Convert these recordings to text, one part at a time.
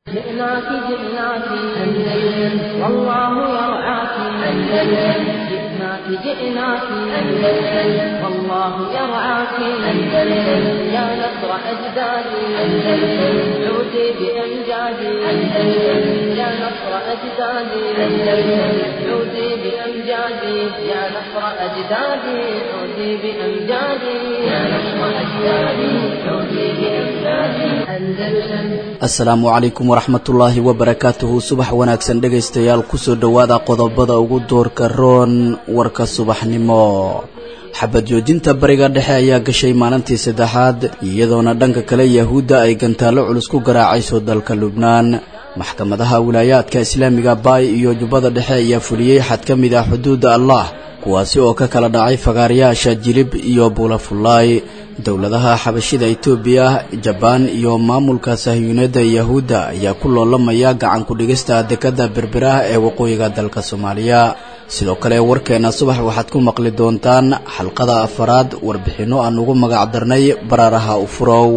جئناك جئناك أندلس والله يرعاك أندلس جئناك جئناك أندلس والله يرعاك أندلس يا نصر أجدادي أندلس عودي بأمجادي أندلس يا نصر أجدادي أندلس عودي بأمجادي يا نصر أجدادي عودي بأمجادي يا نصر أجدادي عودي بأمجادي أندلس. السلام عليكم ورحمة الله وبركاته. subax wanaagsan dhagaystayaal kusoo dhawaada qodobada ugu doorka roon warka subaxnimo. xabad joojinta bariga dhexe ayaa gashay maalintii saddexaad iyadoona dhanka kale yahuudda ay gantaalo culus ku garaacayso dalka Lubnaan. maxkamadaha wilaayadka islaamiga Baay iyo Jubbada Dhexe ayaa fuliyay xad ka mid ah xuduudda Allah kuwaasi oo ka kala dhacay fagaarayaasha Jilib iyo Buulafulaay. dowladaha xabashida Itoobiya, Jabaan iyo maamulka Sahyuunada Yahuuda ayaa ku loolamaya gacan ku dhigista dekada Berbera ee waqooyiga dalka Soomaaliya. sidoo kale warkeena subax waxaad ku maqli doontaan xalqada afaraad warbixino aan ugu magac darnay Baraaraha u furow.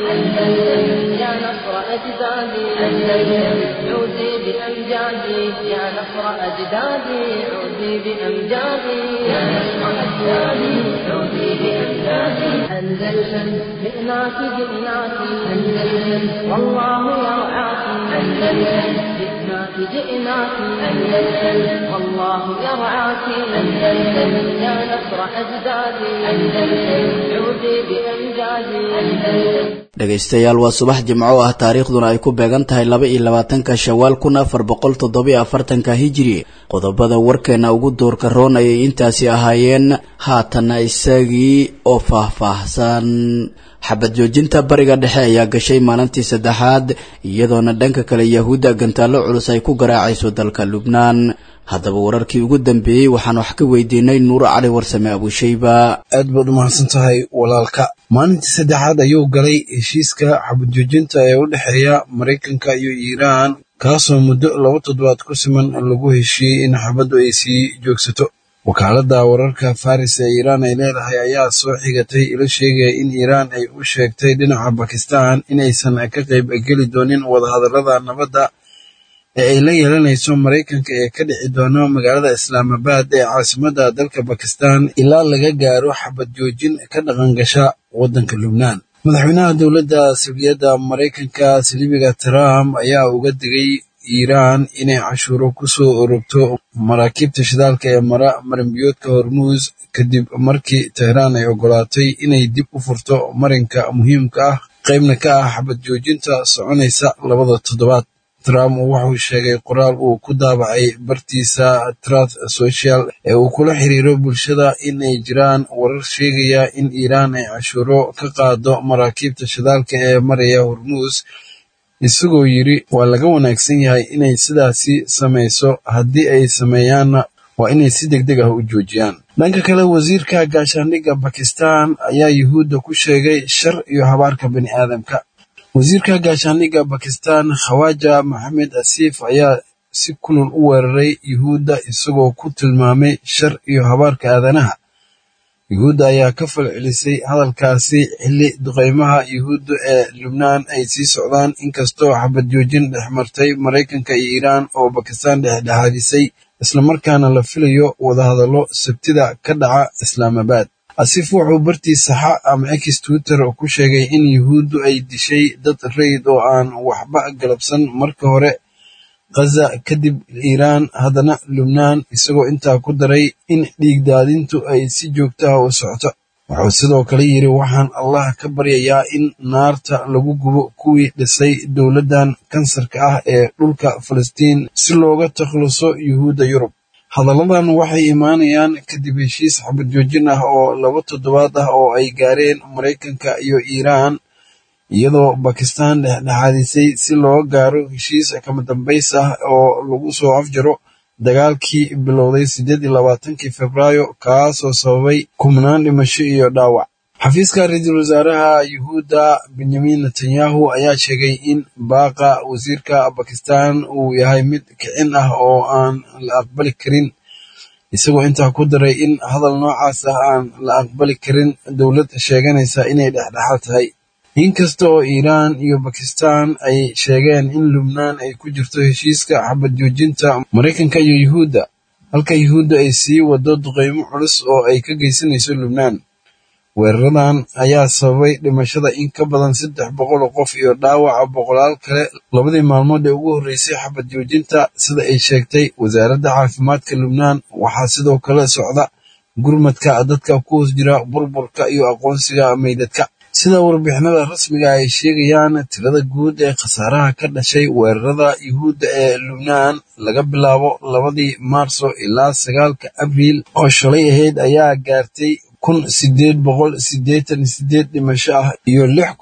أندلسن جئناك جئناك أندلسن والله يرعاك أندلسن جئناك جئناك أندلسن والله يرعاك أندلسن يا نصر أجدادي أندلسن عودي بأمجادي أندلسن. dhagaystayaal waa subax jimco ah taariikhduna ay ku beegan tahay 22 Shawaal 1447 Hijri. qodobada warkeena ugu doorka roon ayay intaasi ahaayeen haatana isagii oo faahfaahsan. xabad joojinta bariga dhexe ayaa gashay maalintii saddexaad iyadoona dhanka kale yahuudda gantaalo culus ay ku garaacayso dalka Lubnaan. haddaba wararkii ugu dambeeyay waxaan wax ka weydiinay Nuur Cali Warsame Abushayba. aad baad u mahadsan tahay walaalka. maalintii saddexaad ayuu galay heshiiska xabad joojinta ee u dhexeeya Mareykanka iyo Iiraan kaasoo muddo 2 toddobaad ku siman lagu heshiiyey in xabaddu ay sii joogsato. wakaaladda wararka Faris ee Iiraan ay leedahay ayaa soo xigatay ila sheegaya in Iiraan ay u sheegtay dhinaca Bakistan in aysan ka qayb geli doonin wadahadallada nabadda ee ay la yeelanayso Mareykanka ee ka dhici doona magaalada Islaamabad ee caasimadda dalka Bakistan ilaa laga gaaro xabad joojin ka dhaqan gasha waddanka Lubnaan. madaxweynaha dowladda Saldhigga Mareykanka Silibiga Trump ayaa uga digay Iiraan inay cashuuro ku soo ururto maraakiibta shidaalka ee mara marinbiyoodka Hormuz kadib markii Tehran ay ogolaatay inay dib u furto marinka muhiimka ah qaybna ka ah xabad joojinta soconaysa 2 toddobaad. Trump wuxuu sheegay qoraal uu ku daabacay bartiisa Truth Social ee uu kula xiriiro bulshada in ay jiraan warar sheegaya in Iiraan ay cashuuro ka qaado maraakiibta shidaalka ee maraya Hormuz, isagoo yiri waa laga wanaagsan yahay inay sidaasi samayso, haddii ay sameeyaanna waa inay si degdeg ah u joojiyaan. dhanka kale wasiirka gaashaandhigga Bakistan ayaa Yahuudda ku sheegay shar iyo habaarka bani aadamka. wasiirka gaashaandhigga Bakistan Khawaja Mohammad Asif ayaa si kulul u weeraray Yahuudda isagoo ku tilmaamay shar iyo habaarka aadanaha. Yahuudda ayaa ka falcelisay hadalkaasi xilli duqeymaha Yahuudda ee Lubnaan ay sii socdaan inkastoo xabad joojin dhexmartay Mareykanka iyo Iiraan oo Bakistan dhexdhexaadisay isla markaana la filayo wadahadallo Sabtida ka dhaca Islaamabad. Asif wuxuu bartiisa ama X Twitter ku sheegay in Yahuuddu ay dishay dad rayid oo aan waxba galabsan marka hore Gaza kadib Iiraan haddana Lubnaan, isagoo intaa ku daray in dhiig daadintu ay si joogto ah u socoto. wuxuu sidoo kale yiri waxaan Allah ka baryayaa in naarta lagu gubo kuwii dhisay dowladdan kansarka ah ee dhulka Falastiin si looga takhaluso Yahuudda Yurub. hadalladan waxay imaanayaan kadib heshiis xabad joojin ah oo 2 toddobaad ah oo ay gaareen Mareykanka iyo Iiraan iyadoo Bakistan dhexdhexaadisay si loo gaaro heshiis kama dambays ah oo lagu soo afjaro dagaalkii bilowday 28 Febraayo kaasoo sababay kumnaan dhimasho iyo dhaawac. xafiiska ra'iisul wasaaraha Yahuuda Benjamin Netanyahu ayaa sheegay in baaqa wasiirka Bakistan uu yahay mid kicin ah oo aan la aqbali karin, isagoo intaa ku daray in hadal noocaas ah aan la aqbali karin dowlad sheeganaysa inay dhexdhexaad tahay. inkasta oo Iiraan iyo Bakistaan ay sheegeen in Lubnaan ay ku jirto heshiiska xabad joojinta Mareykanka iyo Yuhuudda, halka Yuhuudda ay sii wado duqeymo culus oo ay ka geysanayso Lubnaan. Weeraradan ayaa sababay dhimashada in ka badan 300 oo qof iyo dhaawaca boqolaal kale labadii maalmood ee ugu horreysay xabad joojinta, sida ay sheegtay wasaaradda caafimaadka Lubnaan. Waxaa sidoo kale socda gurmadka dadka ku hoos jira burburka iyo aqoonsiga meydadka. Sida warbixinada rasmiga ay sheegayaan, tirada guud ee khasaaraha ka dhashay weerarada Yuhuudda ee Lubnaan laga bilaabo 2 Maarso ilaa 9 Abriil oo shalay ahayd ayaa gaartay 888 dhimasho ah iyo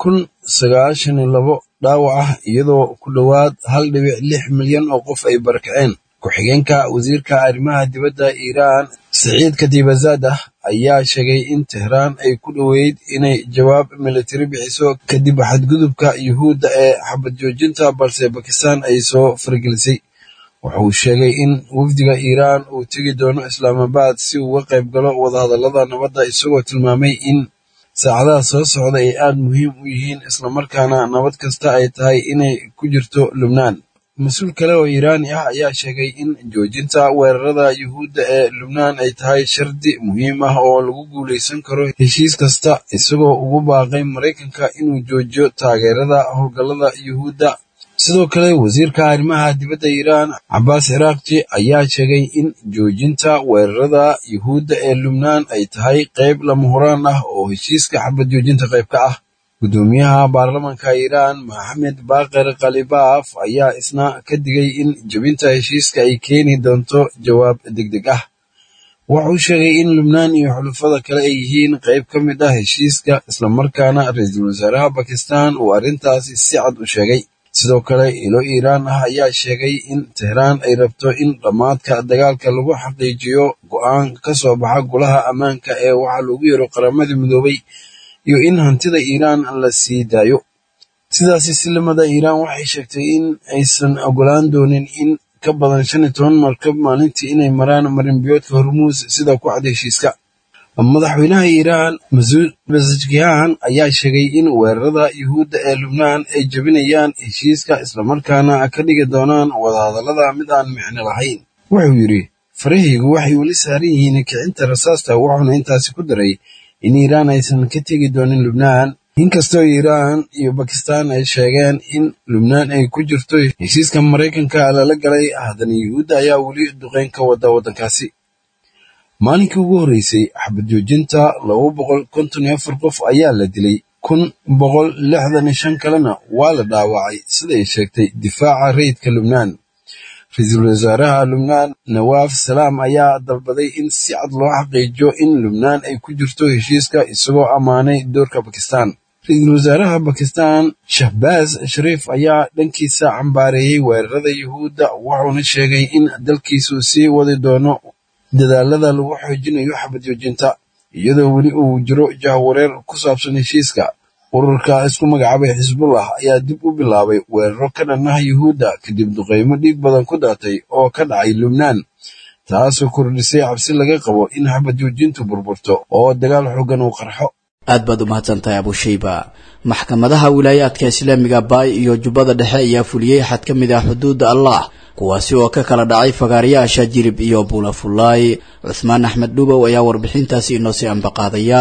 6,092 dhaawac ah, iyadoo ku dhowaad 1.6 milyan oo qof ay barakaceen. Ku-xigeenka wasiirka arrimaha dibadda Iiraan, Saciid Khatibzadeh, ayaa sheegay in Tehraan ay ku dhoweyd inay jawaab militari bixiso kadib xadgudubka Yuhuudda ee xabad joojinta, balse Bakistaan ay soo faragelisay. Waxa uu sheegay in wafdiga Iiraan uu tegi doono Islaamabaad si uu uga qayb galo wadahadallada nabadda, isagoo tilmaamay in saacadaha soo socda ay aad muhiim u yihiin, islamarkaana nabad kasta ay tahay inay ku jirto Lubnaan. Mas-uul kale oo Iiraani ah ayaa sheegay in joojinta weerarada Yuhuudda ee Lubnaan ay tahay shardi muhiim ah oo lagu guuleysan karo heshiis kasta, isagoo ugu baaqay Mareykanka inuu joojiyo taageerada howlgallada Yuhuudda. Sidoo kale, wasiirka arrimaha dibadda Iiraan, Cabbaas Ciraaqji, ayaa sheegay in joojinta weerarada Yuhuudda ee Lubnaan ay tahay qayb lama huraan ah oo heshiiska xabad joojinta qayb ka ah. Gudoomiyaha baarlamaanka Iiraan, Mohamed Baqir Qalibaf, ayaa isna ka digay in jebinta heshiiska ay keeni doonto jawaab degdeg ah. Waxa uu sheegay in Lubnaan iyo xulafada kale ay yihiin qayb ka mid ah heshiiska, islamarkaana ra'iisul wasaaraha Bakistaan uu arrintaasi si cad u sheegay. Sidoo kale, ilo Iiraan ah ayaa sheegay in Tehraan ay rabto in dhammaadka dagaalka lagu xaqiijiyo go'aan ka soo baxa golaha ammaanka ee waxa loogu yeero Qaramada Midoobay, iyo in hantida Iiraan la sii daayo. Sidaasi silmada Iiraan waxay sheegtay in aysan ogolaan doonin in ka badan 15 markab maalintii inay maraan marinbiyoodka Hormuuz sida ku cad heshiiska. Madaxweynaha Iiraan, Masoud Pezeshkian, ayaa sheegay in weerarada Yuhuudda ee Lubnaan ay jebinayaan heshiiska, islamarkaana ka dhigi doonaan wadahadallada mid aan micno lahayn. Wuxuu yidhi, farahaygu waxay weli saaran yihiin kicinta rasaasta, wuxuuna intaasi ku daray in Iiraan aysan ka tegi doonin Lubnaan. Inkastoo Iiraan iyo Bakistaan ay sheegeen in Lubnaan ay ku jirto heshiiska Mareykanka lala galay, haddana Yuhuudda ayaa weli duqeyn ka wada waddankaasi. Maalinkii ugu horreysay xabad joojinta 254 qof ayaa la dilay, 165 kalena waa la dhaawacay, sida ay sheegtay difaaca rayidka Lubnaan. Ra'iisul wasaaraha Lubnaan, Nawaaf Salaam, ayaa dalbaday in si cad loo xaqiijiyo in Lubnaan ay ku jirto heshiiska, isagoo ammaanay doorka Bakistaan. Ra'iisul wasaaraha Bakistaan, Shahbaaz Sharif, ayaa dhankiisa cambaareeyay weerarada Yuhuudda, wuxuuna sheegay in dalkiisu sii wadi doono dadaalada lagu xoojinayo xabad joojinta, iyadoo weli uu jiro jahwareer ku saabsan heshiiska. Ururka isku magacaabay Xisbullah ayaa dib u bilaabay weeraro ka dhan ah Yuhuudda kadib duqeymo dhiig badan ku daatay oo ka dhacay Lubnaan, taasoo kordhisay cabsi laga qabo in xabad joojintu burburto oo dagaal xooggan uu qarxo. aad baad u mahadsantahay Abushayba. maxkamadaha wilaayaadka islaamiga Baay iyo Jubbada Dhexe ayaa fuliyay xad ka mid ah xuduudda Allah, kuwaasi oo ka kala dhacay fagaarayaasha Jirib iyo Buulafulaay. Cuthmaan Axmed Dhubow ayaa warbixintaasi inoo sii ambaqaadaya.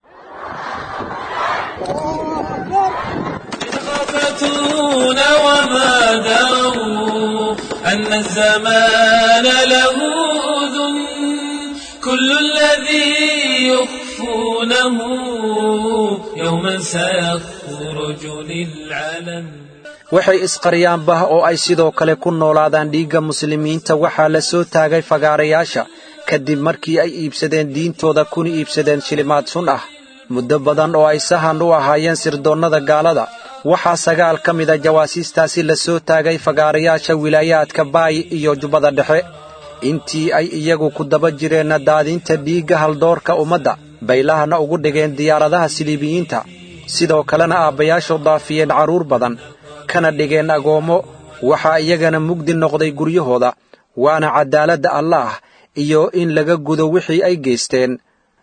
أن الزمان له أذن كل الذي يخفونه يوما سيخرج للعلن. waxay isqariyaan bah oo ay sidoo kale ku noolaadaan dhiigga muslimiinta waxaa la soo taagay fagaarayaasha kadib markii ay iibsadeen diintooda kuna iibsadeen shilimaad sun ah. muddo badan oo ay sahan u ahaayeen sirdoonnada gaalada, waxaa 9 ka mid a jawaasiistaasi la soo taagay fagaarayaasha wilaayaadka Baay iyo Jubbada Dhexe. intii ay iyagu ku daba jireen daadinta dhiigga haldoorka ummadda, baylahana ugu dhigeen diyaaradaha siliibiyiinta, sidoo kalena aabbayaashu daafiyeen carruur badan kana dhigeen agoomo, waxaa iyagana mugdi noqday guryahooda. waana cadaaladda allaah iyo in laga gudo wixii ay geysteen.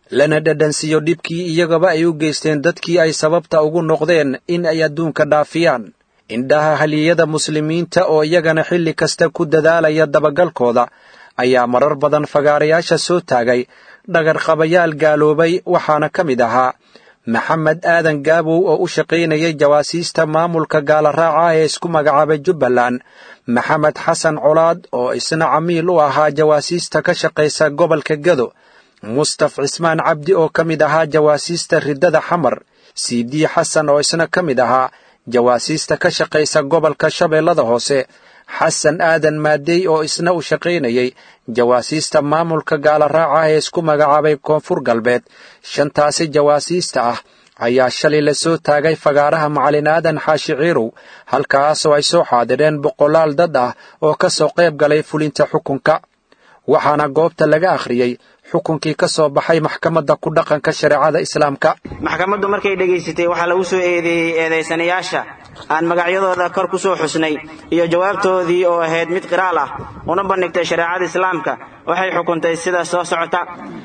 lana dhadhansiiyo dhibkii iyagaba ay u geysteen dadkii ay sababta ugu noqdeen in ay adduunka dhaafiyaan. indhaha haliyada muslimiinta oo iyagana xilli kasta ku dadaalaya dabagalkooda ayaa marar badan fagaarayaasha soo taagay dhagarqabayaal gaaloobay, waxaana ka mid ahaa maxamed aadan gaabow oo u shaqaynayay jawaasiista maamulka gaalaraaca ee isku magacaabay jubbaland, maxamed xasan colaad oo isna camiil u ahaa jawaasiista ka shaqaysa gobolka gado, mustaf cismaan cabdi oo ka mid ahaa jawaasiista riddada xamar, siidii xasan oo isna ka mid ahaa jawaasiista ka shaqaysa gobolka shabeellada hoose, xasan aadan maadey oo isna u shaqaynayay jawaasiista maamulka gaalaraaca ee isku magacaabay koonfur galbeed. shantaasi jawaasiista ah ayaa shalay la soo taagay fagaaraha macalin aadan xaashi ciirow, halkaasoo ay soo xaadireen boqolaal dad ah oo ka soo qayb galay fulinta xukunka. waxaana goobta laga akhriyey xukunkii ka soo baxay maxkamadda ku dhaqanka shareecada islaamka. maxkamaddu markay dhegaysatay waxaa lagu soo eedeeyey eedaysanayaasha aan magacyadooda kor ku soo xusnay iyo jawaabtoodii oo ahayd mid qiraal ah una bandhigtay shareecada islaamka, waxay xukuntay sida soo socota: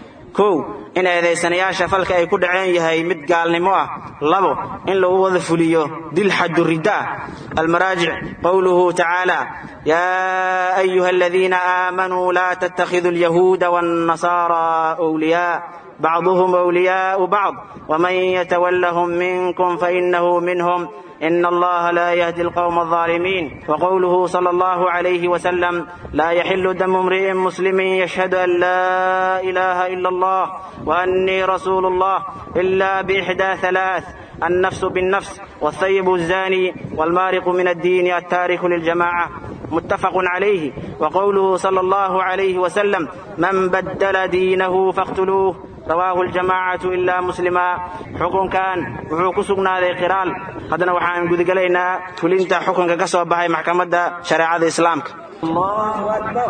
1 in eedaysanayaasha falka ay ku dhaceen yahay mid gaalnimo ah. 2 in lagu wada fuliyo dil xaddu ridda ah. almaraajic qowluhu tacaala: yaa ayuha aladiina aamanuu laa tattakhiduu alyahuuda waannasaara awliyaa bacduhum awliyaau bacd waman yatawallahum minkum fainahu minhum إن الله لا يهدي القوم الظالمين. وقوله صلى الله عليه وسلم: لا يحل دم امرئ مسلم يشهد أن لا إله إلا الله وأني رسول الله إلا بإحدى 3: النفس بالنفس والثيب الزاني والمارق من الدين التارك للجماعة. متفق عليه. وقوله صلى الله عليه وسلم: من بدل دينه فاقتلوه. رواه الجماعة إلا مسلما. حكم كان وحو كسغنا ذي قرال. هذا وحان قد قلينا فلنت حكم كسوة بهاي محكمة شريعة الإسلام. الله أكبر.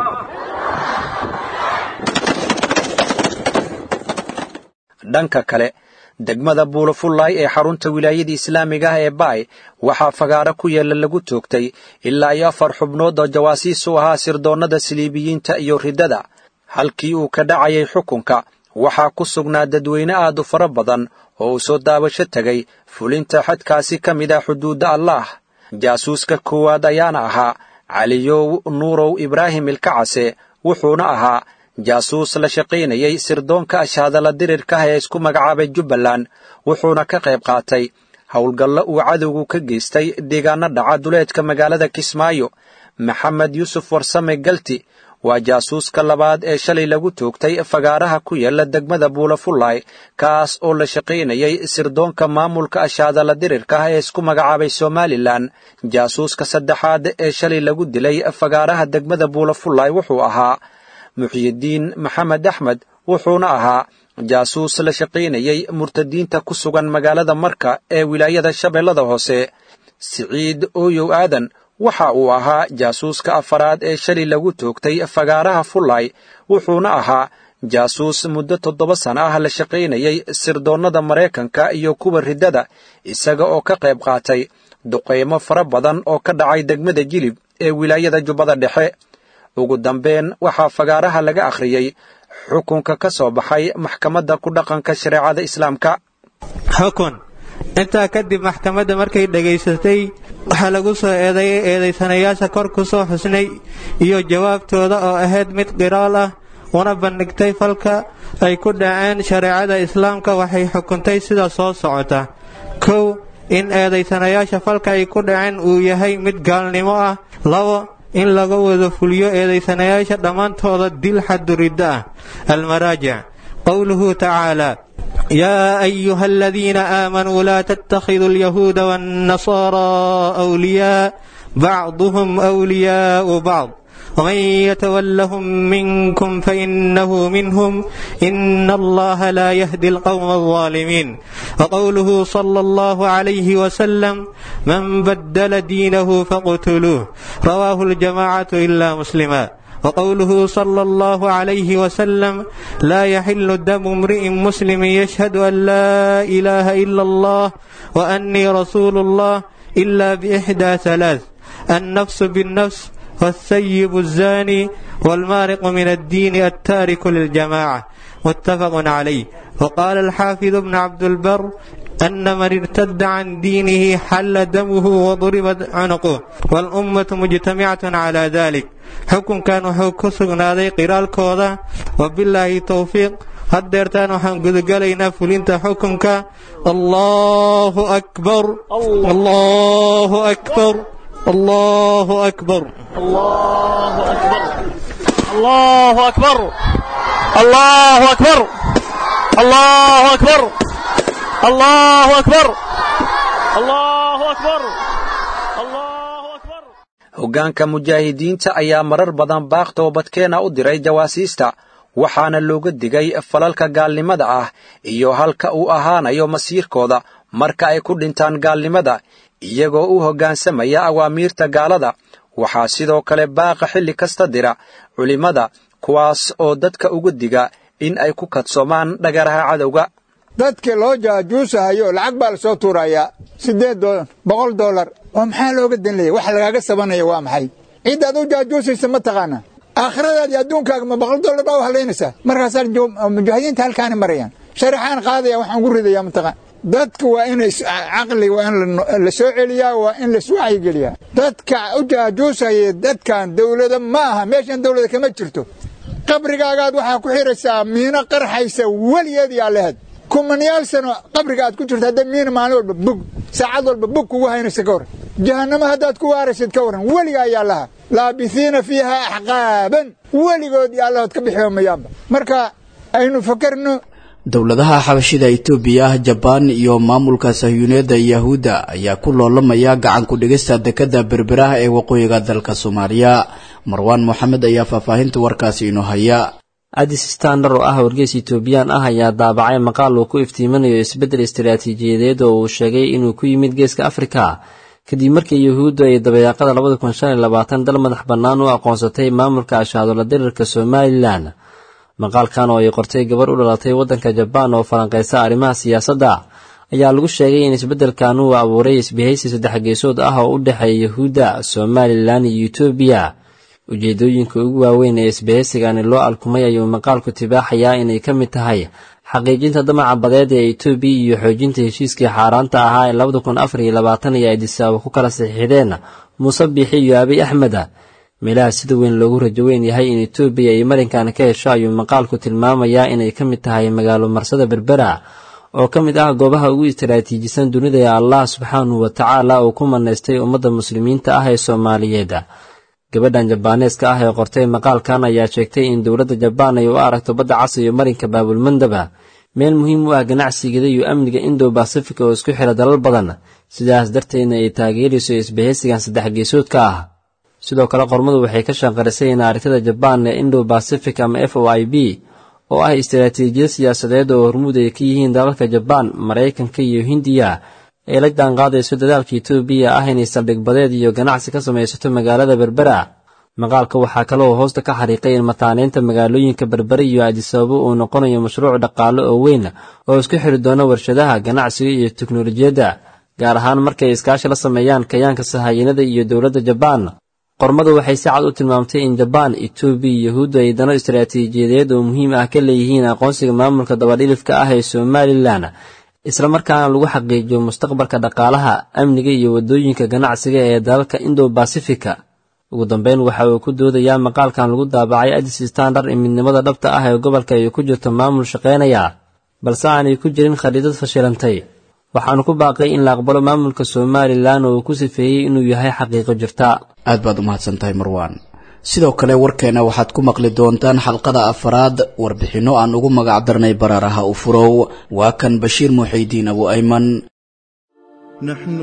dhanka kale degmada buulafullaay ee xarunta wilaayada islaamiga ah ee baay waxaa fagaaro ku yeela lagu toogtay ilaa iyo 4 xubnood oo jawaasiis u ahaa sirdoonnada siliibiyiinta iyo riddada. halkii uu ka dhacayay xukunka waxaa ku sugnaa dadweyne aad u fara badan oo u soo daawasho tegay fulinta xadkaasi ka mid ah xuduudda allaah. jaasuuska koowaad ayaana ahaa caliyow nuurow ibraahim ilkacase, wuxuuna ahaa jaasuus la shaqaynayay sirdoonka ashaadala dirirka ee isku magacaabay jubbaland, wuxuuna ka qayb qaatay howlgallo uu cadowgu ka geystay deegaano dhaca duleedka magaalada kismaayo. maxamed yuusuf warsame galti waa jaasuuska labaad ee shalay lagu toogtay fagaaraha ku yaala degmada buulafullaay, kaas oo la shaqaynayay sirdoonka maamulka ashaadala dirirka ee isku magacaabay somalilan. jaasuuska saddexaad ee shalay lagu dilay fagaaraha degmada buulafullaay wuxuu ahaa muxyidiin maxamed axmed, wuxuuna ahaa jaasuus la shaqaynayay murtadiinta ku sugan magaalada marka ee wilaayada shabeellada hoose. siciid ooyow aadan waxa uu ahaa jaasuuska afaraad ee shalay lagu toogtay fagaaraha fullaay, wuxuuna ahaa jaasuus muddo 7 sano ah la shaqaynayay sirdoonnada maraykanka iyo kuwa riddada, isaga oo ka qayb qaatay duqaymo fara badan oo ka dhacay degmada jilib ee wilaayada jubbada dhexe. ugu dambeyn waxaa fagaaraha laga akhriyey xukunka ka soo baxay maxkamadda ku dhaqanka shareecada islaamka. xukun intaa kadib maxkamadda markay dhegaysatay waxaa lagu soo eedeeyay eedaysanayaasha kor ku soo xusnay iyo jawaabtooda oo ahayd mid qiraal ah una bandhigtay falka ay ku dhaceen shareecada islaamka. waxay xukuntay sida soo socota: 1 in eedaysanayaasha falka ay ku dhaceen uu yahay mid gaalnimo ah. 2 in laga wada fuliyo eedaysanayaasha dhammaantooda dil xaddu ridda ah. almaraajic qowluhu tacaala: yaa ayuha aladiina aamanuu laa tattakhiduu alyahuuda waannasaara awliyaa bacduhum awliyaau bacd ومن يتولهم منكم فإنه منهم إن الله لا يهدي القوم الظالمين. وقوله صلى الله عليه وسلم: من بدل دينه فاقتلوه. رواه الجماعة إلا مسلما. وقوله صلى الله عليه وسلم: لا يحل دم امرئ مسلم يشهد أن لا إله إلا الله وأني رسول الله إلا بإحدى 3: النفس بالنفس والثيب الزاني والمارق من الدين التارك للجماعة. متفق عليه. وقال الحافظ ابن عبد البر أن من ارتد عن دينه حل دمه وضربت عنقه والأمة مجتمعة على ذلك. حكم كان حكسنا ذي قرال كوضا وبالله توفيق. هدرتان وحن قد قلينا فلنت حكمك. الله أكبر الله أكبر الله أكبر الله أكبر الله أكبر الله أكبر الله أكبر الله أكبر الله أكبر الله أكبر. hoggaanka mujaahidiinta ayaa marar badan baaq toobadkeena u diray jawaasiista waxaana looga digay falalka gaalnimada ah iyo halka uu ahaanayo masiirkooda marka ay ku dhintaan gaalnimada iyagoo u hoggaansamaya awaamiirta gaalada. waxaa sidoo kale baaqa xilli kasta dira culimmada kuwaas oo dadka uga diga in ay ku kadsoomaan dhagaraha cadowga. dadka loo jaajuusahayo lacag baa la soo tuurayaa $8 $100 oo maxaa looga danleeya wax lagaaga sabanaya waa maxay ciidaad u jaajuusaysa ma taqaana aakhiradaad iyo adduunkaaga ma $100 baa haleynaysaa markaasaa mujaahidiinta halkaani marayaan sharaxaan qaadaya waxaan ugu ridayaa mataqaan dadka waa in caqli waa in la soo celiyaa waa in la iswacyi geliyaa dadka u jaajuusaya dadkan dawlada ma aha meeshan dawlada kama jirto qabrigaagaad waxaa ku xiraysaa miino qarxaysa weligeed yaa lahayd kumanyaal sano qabriga aad ku jirto hadda miina maalin walba bug saacad walba bug kugu haynaysa ka waran jahannama haddaad ku waaraysid ka waran weliga ayaa laha laabisiina fiiha axqaaban weligood yaa lahood ka bixiyomayaanba marka aynu fakarno. dowladaha xabashida Itoobiya, Jabaan iyo maamulka Sahyuuniyadda Yahuuda ayaa ku loolamaya gacan ku dhigista dekada berberaha ee waqooyiga dalka Soomaaliya. Marwan Mohamed ayaa faahfaahinta warkaasi inoo haya. Addis Standard oo ah wargeys Itoobiyaan ah ayaa daabacay maqaal uu ku iftiiminayo isbeddel istiraatiijiyadeed oo uu sheegay inuu ku yimid geeska Afrika kadib markii Yahuudu ay dabayaaqada 2025 dal madax bannaan u aqoonsatay maamulka Ashhadullah Dirirka Somaliland. maqaalkan oo ay qortay gabar u dhalatay waddanka Jabaan oo falanqeysa arrimaha siyaasadda ayaa lagu sheegay in isbeddelkan uu abuuray isbahaysi saddex geesood ah oo u dhexeeya Yahuuda, Somaliland iyo Itoobiya. ujeedooyinka ugu waaweyn ee isbahaysigan loo alkumay ayuu maqaalku tibaaxayaa inay ka mid tahay xaqiijinta damaca badeed ee Itoobiya iyo xoojinta heshiiskii xaaraanta ahaa ee 2024 ee Addis Ababa ku kala saxiixdeen Muuse Biixi iyo Abiy Ahmed. meelaha sida weyn loogu rajo weyn yahay in Itoobiya ay marinkan ka hesho ayuu maqaalku tilmaamayaa inay ka mid tahay magaalo marsada berbera oo ka mid ah goobaha ugu istiraatiijisan dunida ee Allah subxaanahu wa tacaala oo ku maneystay ummadda muslimiinta ah ee Soomaaliyeed. gabadhan Jabaaneeska ah ee qortay maqaalkan ayaa sheegtay in dowladda Jabaan ay u aragto badda cas iyo marinka Baabul Mandaba meel muhiim u ah ganacsiga iyo amniga Indo-Pacific oo isku xira dalal badan, sidaas darteedna ay taageerayso isbahaysigan saddex geesoodka ah. sidoo kale qormadu waxay ka shaqarisay in aragtida Jabaan ee Indo-Pacific ama FOIB oo ah istiraatiijiyad siyaasadeed oo hormuud ay ka yihiin dalalka Jabaan, Mareykanka iyo Hindiya ee la jaanqaadayso dadaalka Itoobiya ah inay saldhig badeed iyo ganacsi ka samaysato magaalada Berbera. maqaalka waxaa kale oo hoosta ka xariiqay in mataaneynta magaalooyinka Berbera iyo Addis Ababa uu noqonayo mashruuc dhaqaale oo weyn oo isku xiri doona warshadaha, ganacsiga iyo tiknoolajiyadda, gaar ahaan markay iskaashi la sameeyaan kayaanka Sahaayinada iyo dowladda Jabaan. qormadu waxay si cad u tilmaamtay in Jabaan, Itoobiya iyo Yahuuda ay dano istiraatiijiyadeed oo muhiim ah ka leeyihiin aqoonsiga maamulka dabadhilifka ah ee Somaliland, isla markaana lagu xaqiijiyo mustaqbalka dhaqaalaha, amniga iyo wadooyinka ganacsiga ee dalalka Indo-Pacific. ugu dambeyn waxa uu ku doodayaa maqaalkan lagu daabacay Addis Standard in midnimada dhabta ah ee gobolka ay ku jirto maamul shaqeynaya balse aanay ku jirin khariidad fashilantay. waxaanu ku baaqay in la aqbalo maamulka Somaliland oo uu ku sifeeyey inuu yahay xaqiiqo jirta. aad baad u mahadsantahay Marwan. sidoo kale warkeena waxaad ku maqli doontaan xalqada 4 warbixino aan ugu magac darnay baraaraha u furow. waa kan Bashiir Muxiidiin Abu Ayman. نحن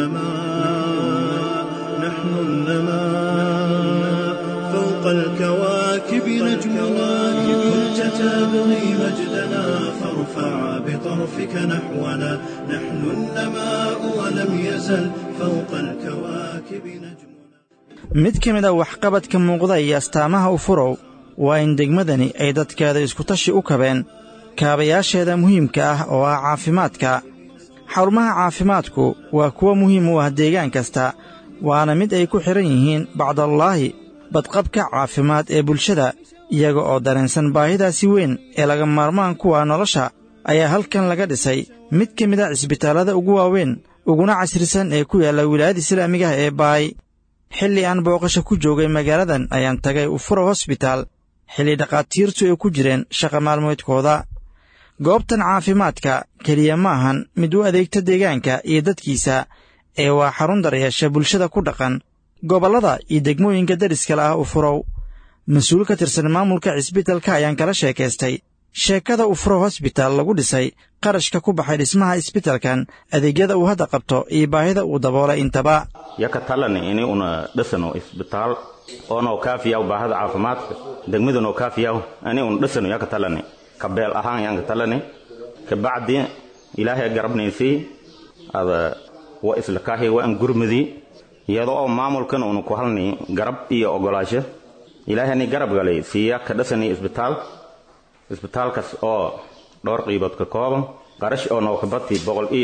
النماء فوق الكواكب نجمنا كنت تبغي مجدنا فارفع بطرفك نحونا نحن النماء ولم يزل فوق الكواكب نجمنا. mid ka mid ah waxqabadka muuqda iyo astaamaha u furow waa in degmadani ay dadkeeda isku tashi u kabeen kaabayaasheeda muhiimka ah oo ah caafimaadka. xarumaha caafimaadku waa kuwo muhiim u ah deegaan kasta, waana mid ay ku xiran yihiin bacdallaahi badqabka caafimaad ee bulshada iyaga oo dareensan baahidaasi weyn ee laga maarmaan kuwa nolosha ayaa halkan laga dhisay mid ka mid a cisbitaallada ugu waaweyn uguna casrisan ee ku yaalla wilaayada islaamiga ah ee baay xilli aan booqasho ku joogay magaaladan ayaan tagay ufuro hosbitaal xilli dhakhaatiirtu ay ku jireen shaqa maalmoodkooda goobtan caafimaadka keliya ma ahan mid u adeegta deegaanka iyo dadkiisa ee waa xarun daryeesha bulshada ku dhaqan gobollada iyo degmooyinka dariskale ah ufurow mas-uul ka tirsan maamulka cisbitalka ayaan kala sheekaystay sheekada ufuro hosbitaal lagu dhisay qarashka ku baxay dhismaha isbitalkan adeegyada uu hadda qabto iyo baahida uu daboolay intaba yaka talani inay una dhisano isbitaal oonoo kaafiyaw baahada caafimaadka degmadunoo kaafiyaw inay una dhisano yaka talani kabeel ahaan yanka talani kabacdi ilaahay garabnaysay ada wa isla kaahi wa an gurmadi iyadoo oo maamulkan una ku halni garab iyo ogolaasho ilaahani garab galay siya ka dhisani isbitaalkaas oo dhowr qiibood ka kooban qarash oo noo ka bati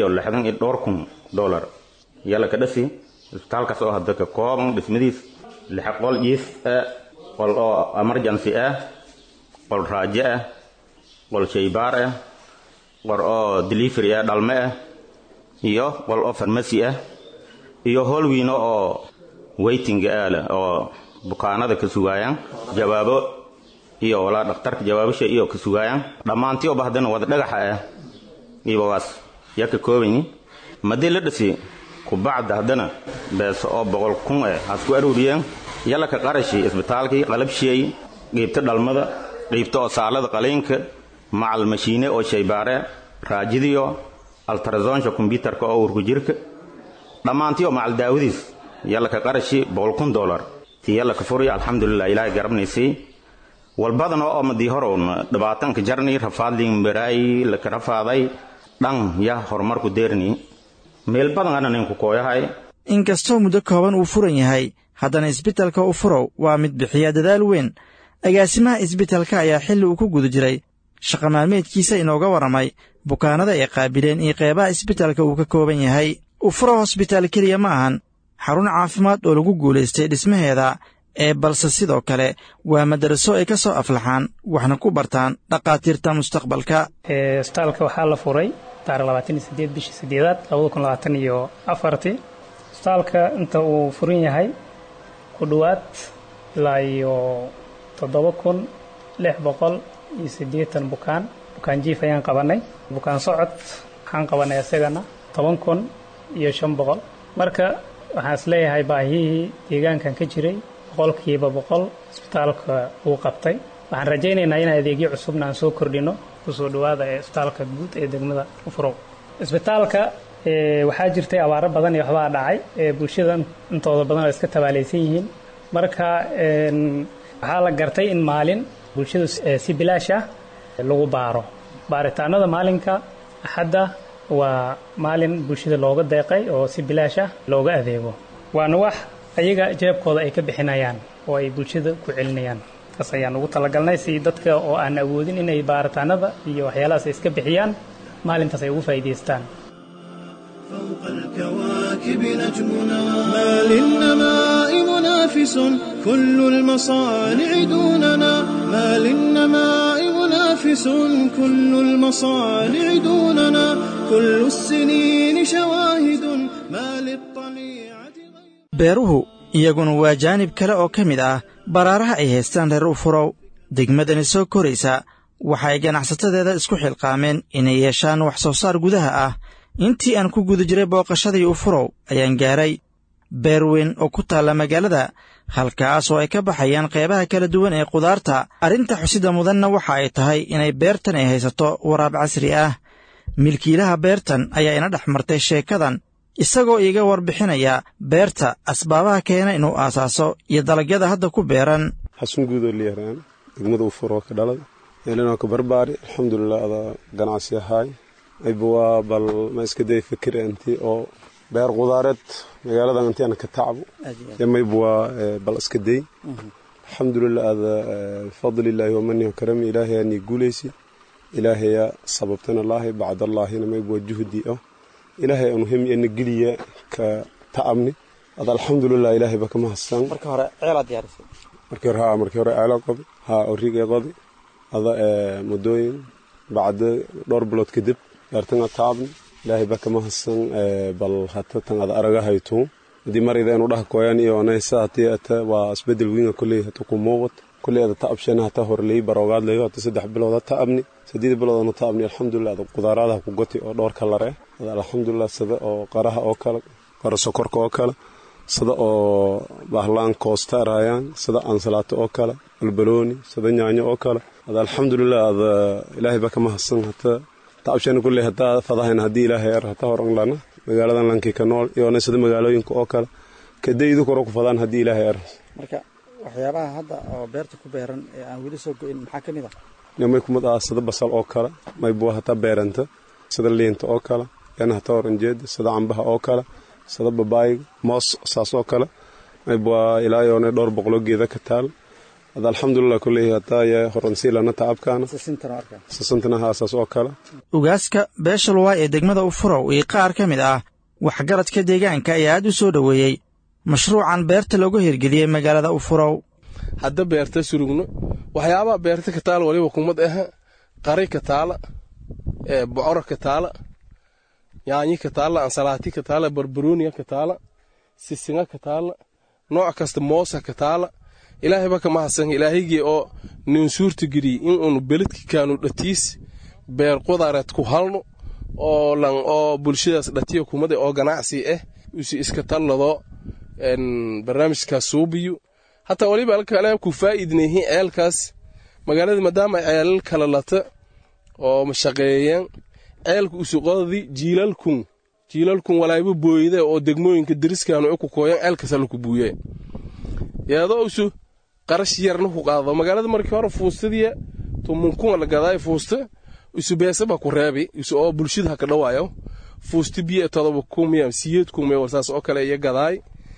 $162,000 yalla ka dhisi isbitaalkaas oo hadda ka kooban dhismadiis 6 qol jiif qol oo emergency qol raajo qol shaybaar qol oo delivery dhalme iyo qol oo pharmacy iyo hol wiino oo waiting oo bukaanada ka sugayaan jawaabo iyo wala dhakhtarka jawaabisha iyo ka sugayaan dhamaantii oo bahdana wada dhagaxa iyo waas yaka koobani madii la dhisi ku bacda hadana bees oo 100,000 asku aruuriyeen yalla ka qarashi isbitaalkii qalabshay qeybta dhalmada qeybta oo saalada qaliinka macal mashiine oo shaybaare raajidiyo ultrasound computerka oo urku jirka dhamaantii oo macal daawadiis yalla ka qarashi $100,000 yalla ka furi alxamdulillah ilaahay garabnaysay walbadana oo madii horoon dhibaatanka jarni rafaadin baraay la ka rafaaday dhan ya horumarku deerni meel badan aanan ku kooyahay inkastoo muddo kooban uu furan yahay haddana isbitalka ufurow waa mid bixiya dadaal weyn agaasimaha isbitalka ayaa xilli uu ku guda jiray shaqa maalmeedkiisa inooga warramay bukaanada ay qaabileen iyo qeybaha isbitalka uu ka kooban yahay ufuro hosbitaal keliya ma ahan xarun caafimaad oo lagu guulaystay dhismaheeda balse sidoo kale waa madaraso ay ka soo aflaxaan waxna ku bartaan dhakhaatiirta mustaqbalka isbitaalka waxaa la furay taariikh 28 bishii 8 2024 isbitaalka inta uu furan yahay ku dhawaad ilaa iyo 7,680 bukaan jiif ayaan qabanay bukaan socod waxaan qabanay isagana 10,500 marka waxaan isleeyahay baahiyihii deegaankan ka jiray 100% isbitaalka uu qabtay waxaan rajaynaynaa in adeegyo cusubna aan soo kordhino kusoo dhawaada ee isbitaalka guud ee degmada ufurow isbitaalka waxaa jirtay abaaro badan iyo waxbaa dhacay bulshada intooda badan oo iska tabaalaysan yihiin marka waxaa la gartay in maalin bulshadu si bilaash ah lagu baaro baaritaanada maalinka axadda waa maalin bulshada looga deeqay oo si bilaash ah looga adeego waana wax ayaga jeebkooda ay ka bixinayaan oo ay bulshada ku celinayaan taas ayaan ugu talagalnay si dadka oo aan awoodin inay baaritaanada iyo waxyaalahaas iska bixiyaan maalintaas ay ugu faa'iideystaan فوق الكواكب نجمنا ما للنماء منافس كل المصانع دوننا ما للنماء منافس كل المصانع دوننا كل السنين شواهد ما للطليعة beeruhu iyaguna waa jaanib kale oo ka mid ah baraaraha ay haystaan reer ufurow degmadani soo koraysa waxay ganacsatadeeda isku xilqaameen inay yeeshaan wax soo saar gudaha ah intii aan ku guda jiray booqashadii ufurow ayaan gaaray beer weyn oo ku taalla magaalada halkaas oo ay ka baxayaan qeybaha kala duwan ee qudaarta arrinta xusida mudanna waxa ay tahay inay beertan ay haysato waraab casri ah milkiilaha beertan ayaa ina dhex martay sheekadan isagoo iiga warbixinaya beerta asbaabaha keena inuu aasaaso iyo dalagyada hadda ku beeran xasun guudoo leeyahay degmada ufurow ka dhalay eelana ka barbaari alxamdulillah ada ganacsi ahay aybuwa bal ma iska day fikir intii oo beer qudaareed magaalada intaan ka tacbo yamaybuwa bal iska day alxamdulillah ada fadlillahi wa manni karami ilaahi ani guuleysi ilaahi ya sababtana ilaahi bacda ilaahi maybuwa juhdi ilaahay aanu hemi ana geliya ka ta'amni ada alxamdulillah ilaahay baka mahadsan marka hore ceelad diyaarisay markii hore aala qodi origay qodi ada mudooyin bacda dhowr bilood kadib beertana taabni ilaahay baa kama hasan bal hata tan ada araga hayto hadii marida inuu dhaha kooyaan iyo onaysa hatii ata waa isbedel weyn kulli hata ku muuqat kulli ada taabshana hata horley baroogaad leeyo hata 3 bilood hata abni 8 bilood oo taabni alxamdulillah qudaaradaha ku goti oo dhowr kala ree alxamdulillah sida oo qaraha oo kala qara sokorka oo kala sida oo bahlaan koostarayaan sida ansalaato oo kala albalooni sida yaanyo oo kala alxamdulillah ilaahay baa kama hasan hata taabshana kulli hata fadahayna hadii ilaahay hata horan lana magaaladan lankii ka nool iyo sida magaalooyinka oo kala kadaydu koro ku fadaan hadii ilaahay marka waxyaabaha hadda oo beerta ku beeran ee aan weli soo go'in maxaa kamid ah nimay kuma sida basal oo kala may buu hata beeranta sida liinta oo kala yana hata oranjeed sida cambaha oo kala sida babaay moos saas oo kala may buu ilaahay oo dhowr boqol geeda ka taal alxamdulillah kulli hata ya horansiilana taabkaana sasantana haasas oo kala ugaaska beesha luwaa ee degmada Ufurow iyo qaar ka mid ah waxgaradka deegaanka ayaa aad u soo dhaweeyay mashruucan beerta loogu hirgeliyay magaalada Ufurow hadda beerta surugno waxyaabaha beerta ka taal waliba kumad ah qari ka taala bocor ka taala yaanyo ka taala ansalaati ka taala barbarooni ka taala sisinga ka taala nooc kasta moosa ka taala ilaahay baa kama hasan ilaahaygi oo nin suurta giri in uu beledki kaanu dhatiis beer qudaarad ku halno oo lan oo bulshadaas dhatiyo kumada oo ganacsi ah iska talado barnaamijka suubiyo hatta waliba kale ku faa'iidnayeen eelkaas magaalada maadaama eel kala lata oo mashaqeeyeen eelku usuqoodi jiilalkun walaayba booyida oo degmooyinka dariskaanu ku kooyaan eelkaas la ku buuyay yaadoo usu qarash yarna ku qaado magaalada markii hore fuustadiya tumunkun la gaday fuusta isu beesaba ku reebi isu oo bulshada ka dhawaayo fuusti biyo todoba kumiyam siyeed kumiyam warsaas oo kale iyo gaday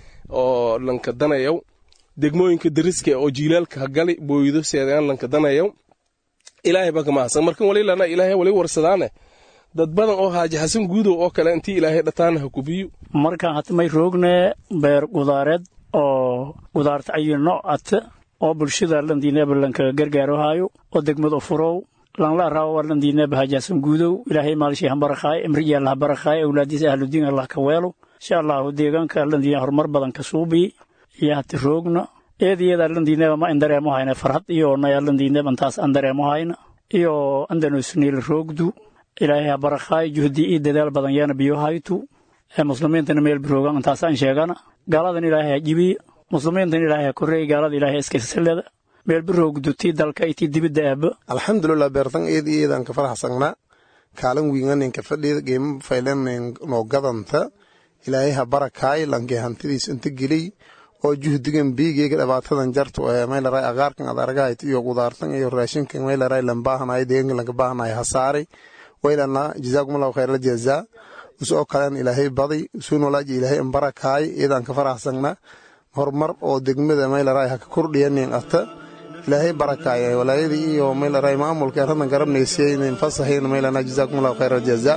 oo lanka danayo degmooyinka dariska oo jiilaalka gali booydo seedaan lanka danayo ilaahay baa kama hasan markan wali lana ilaahay wali warsadaane dad badan oo haaji xasan guudow oo kale intii ilaahay dhataana ha kubiyo markan hatmay roogne beer qudaareed oo qudaarta ayino at oo bulshada landiinaba lanka gargaaro haayo oo degmada Ufurow lan la raawo landiinaba haaji xasan guudow ilaahay maalshi hambarqaay imriya Allah barqaay awlaadiisa ahludiin Allah ka weelo insha Allah deegaanka landiina horumar badan ka suubi iyo hati roogna eediyada landiinaba ma indareemo hayna farxad iyo nayalandiinaba intaas andareemo hayna iyo andanusniil roogdu ilaahay barqaay juhdi iyo dadaal badan yana biyo haytu muslimiintana meel biroogan intaas aan sheegana gaaladan ilaahay jibi muslimiintana ilaahay koreey gaalada ilaahay iska salada meel biroogdu tii dalka ay tii dibadda aaba alxamdulillah beertan eedan ka faraxsana kaalin wiigan in ka fadhiyo geem faylan noo gadanta ilaahay barakaay lange hantidiis inta gilay oo juhdigan biigeega dhabaatadan jarto ee meel raay agaarkan adaragaay iyo qudaartan iyo raashinkan meel raay lambaahanaay deegan laga baahanaay hasaari weylana jazaakumullahu khayral jazaa usoo kalan ilaahay baday usuun walaaji ilaahay barakaay eedan ka faraxsana hormar oo degmada meel raay ka kordhiyeen ata ilaahay barakaay walaayadii iyo meel raay maamulka radan garabnaysay in fasaxeen meelana jazaakumullahu khayral jazaa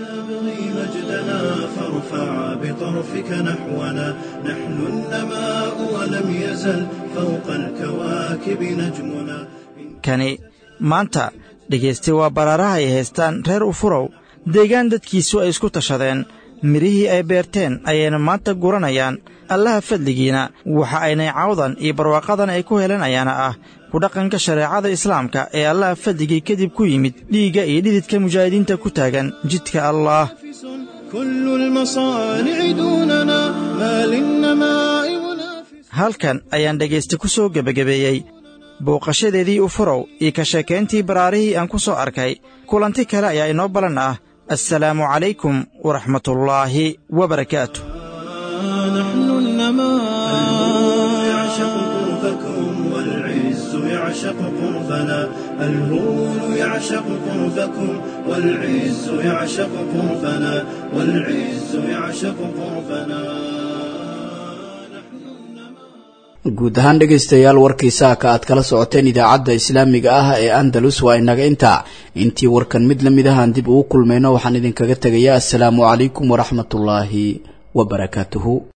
بطرفك نحونا نحن النماء ولم يزل فوق الكواكب نجمنا kani maanta dhegeyste waa baraaraha ay haystaan reer Ufurow deegaan dadkiisu ay isku tashadeen mirihii ay beerteen ayayna maanta guranayaan allaha fadligiina waxa aynay cawdan iyo barwaaqadan ay ku helanayaana ah ku dhaqanka shareecada islaamka ee allaha fadligii kadib ku yimid dhiigga iyo dhididka mujaahidiinta ku taagan jidka allah كل المصانع دوننا ما للنماء halkan ayaan dhegaysta ku soo gebagabeeyey booqashadeedii Ufurow iyo ka sheekayntii baraarihii aan ku soo arkay kulanti kale ayaa inoo balan ah assalaamu calaykum waraxmatullaahi wabarakaatuh نحن النماء يعشق قربكم والعز يعشق قربنا الهون يعشق قربكم والعز يعشق قربنا والعز يعشق قربنا guud ahaan dhegaystayaal warkiisa ka aad kala socoteen idaacadda islaamiga ah ee Andalus waa inaga intii warkan mid lamid ah aan dib ugu kulmayno waxaan idinkaga tagayaa assalaamu calaykum waraxmatullaahi wabarakaatuh